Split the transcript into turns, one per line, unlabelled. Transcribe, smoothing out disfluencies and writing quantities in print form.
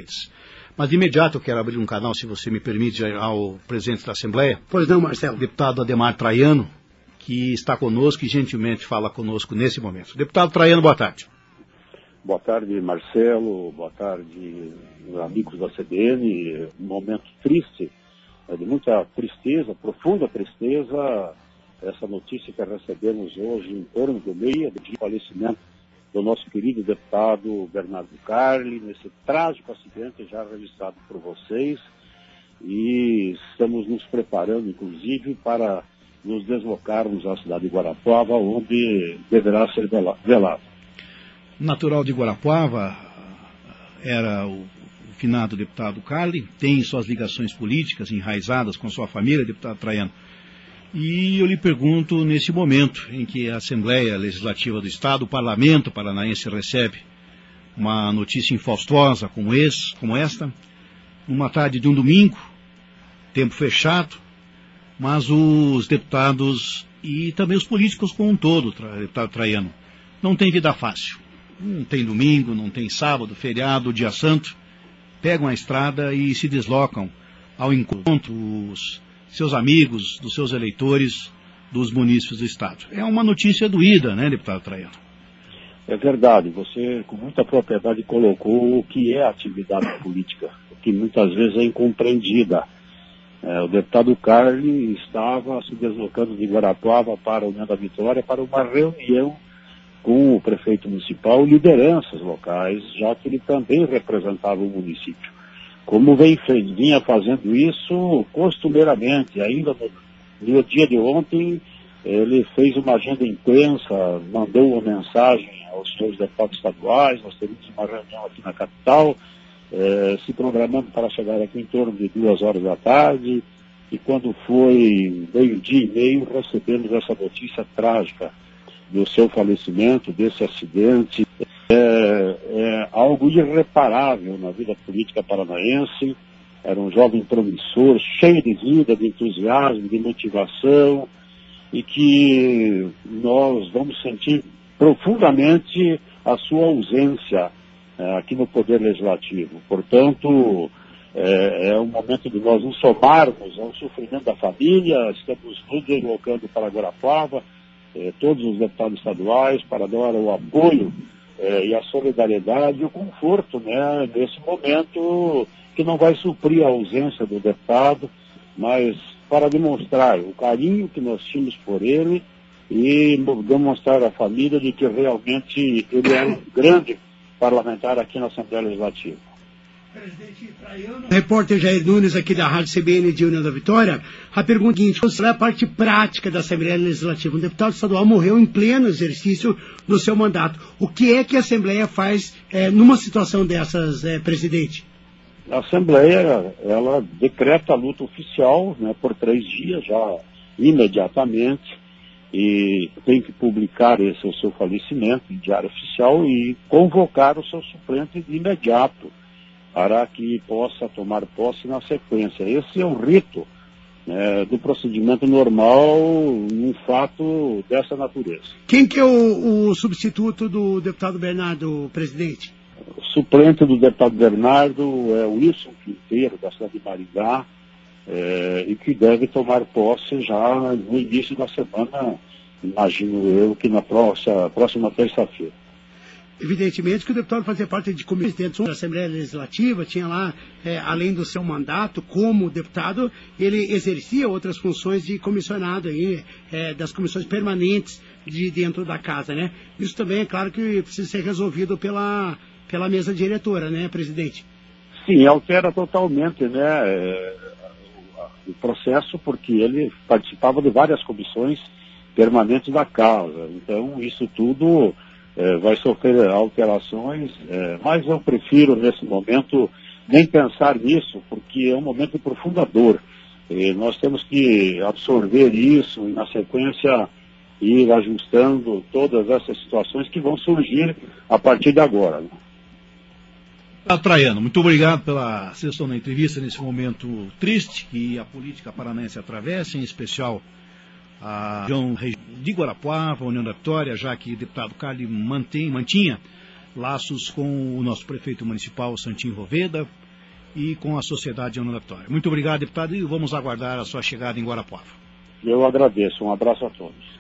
Mas de imediato eu quero abrir um canal, se você me permite, ao presidente da Assembleia.
Pois não, Marcelo.
Deputado Ademar Traiano, que está conosco e gentilmente fala conosco nesse momento. Deputado Traiano, boa tarde.
Boa tarde, Marcelo. Boa tarde, amigos da CBN. Um momento triste, de muita tristeza, profunda tristeza, essa notícia que recebemos hoje em torno do meio de falecimento do nosso querido deputado Bernardo Carli, nesse trágico acidente já registrado por vocês. E estamos nos preparando, inclusive, para nos deslocarmos à cidade de Guarapuava, onde deverá ser velado.
Natural de Guarapuava, era o finado deputado Carli, tem suas ligações políticas enraizadas com sua família, deputado Traiano. E eu lhe pergunto, nesse momento em que a Assembleia Legislativa do Estado, o Parlamento Paranaense recebe uma notícia infaustosa como esta, numa tarde de um domingo, tempo fechado, mas os deputados e também os políticos como um todo, deputado Traiano, não tem vida fácil. Não tem domingo, não tem sábado, feriado, dia santo. Pegam a estrada e se deslocam ao encontro dos seus amigos, dos seus eleitores, dos munícipes do Estado. É uma notícia doída, né, deputado Traiano?
É verdade. Você, com muita propriedade, colocou o que é a atividade política, que muitas vezes é incompreendida. O deputado Carli estava se deslocando de Guarapuava para a União da Vitória para uma reunião com o prefeito municipal, lideranças locais, já que ele também representava o município. Como vinha fazendo isso costumeiramente, ainda no dia de ontem, ele fez uma agenda intensa, mandou uma mensagem aos senhores deputados estaduais, nós teremos uma reunião aqui na capital, se programando para chegar aqui em torno de 2 da tarde, e quando foi 12:30, recebemos essa notícia trágica do seu falecimento, desse acidente. É algo irreparável na vida política paranaense. Era um jovem promissor, cheio de vida, de entusiasmo, de motivação, e que nós vamos sentir profundamente a sua ausência aqui no Poder Legislativo. Portanto, é um momento de nós nos somarmos ao sofrimento da família. Estamos nos deslocando para Guarapuava, todos os deputados estaduais, para dar o apoio e a solidariedade e o conforto, né, nesse momento que não vai suprir a ausência do deputado, mas para demonstrar o carinho que nós tínhamos por ele e demonstrar à família de que realmente ele é um grande parlamentar aqui na Assembleia Legislativa.
Presidente Traiano. Repórter Jair Nunes, aqui da Rádio CBN de União da Vitória. A pergunta é a seguinte: qual é a parte prática da Assembleia Legislativa? Um deputado estadual morreu em pleno exercício do seu mandato. O que é que a Assembleia faz numa situação dessas, presidente?
A Assembleia, ela decreta a luta oficial, né, por 3 dias, já imediatamente, e tem que publicar o seu falecimento em diário oficial e convocar o seu suplente de imediato, para que possa tomar posse na sequência. Esse é o rito, né, do procedimento normal num fato dessa natureza.
Quem que é o substituto do deputado Bernardo, presidente?
O suplente do deputado Bernardo é o Wilson Quinteiro, da cidade de Maringá, e que deve tomar posse já no início da semana, imagino eu, que na próxima terça-feira.
Evidentemente que o deputado fazia parte de comissões da Assembleia Legislativa, tinha lá, além do seu mandato como deputado, ele exercia outras funções de comissionado aí, das comissões permanentes de dentro da casa, né? Isso também é claro que precisa ser resolvido pela mesa diretora, né, presidente?
Sim, altera totalmente, né, o processo, porque ele participava de várias comissões permanentes da casa. Então, isso tudo vai sofrer alterações, mas eu prefiro, nesse momento, nem pensar nisso, porque é um momento de profunda dor. Nós temos que absorver isso e, na sequência, ir ajustando todas essas situações que vão surgir a partir de agora, né?
Traiano, muito obrigado pela sessão da entrevista nesse momento triste que a política paranaense atravessa, em especial a região de Guarapuava, União da Vitória, já que o deputado Carli mantinha laços com o nosso prefeito municipal, Santinho Roveda, e com a sociedade Ana da Vitória. Muito obrigado, deputado, e vamos aguardar a sua chegada em Guarapuava.
Eu agradeço. Um abraço a todos.